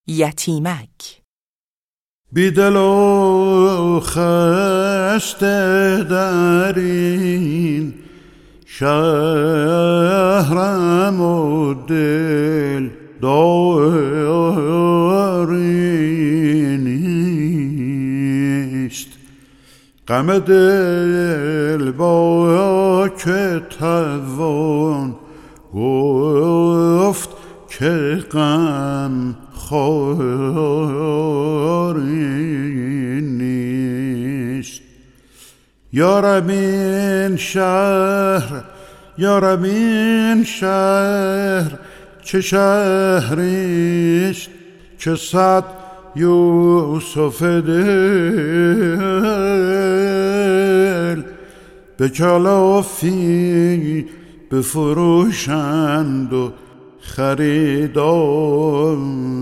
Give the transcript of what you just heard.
یتیمک. بیدل و خسته در این شهرم و دل داری نیست. غم دل با که توان گفت که غم خواری نیست. یارب این شهر چه شهریست که صد یوسف دل به کلافی بفروشند و خریدار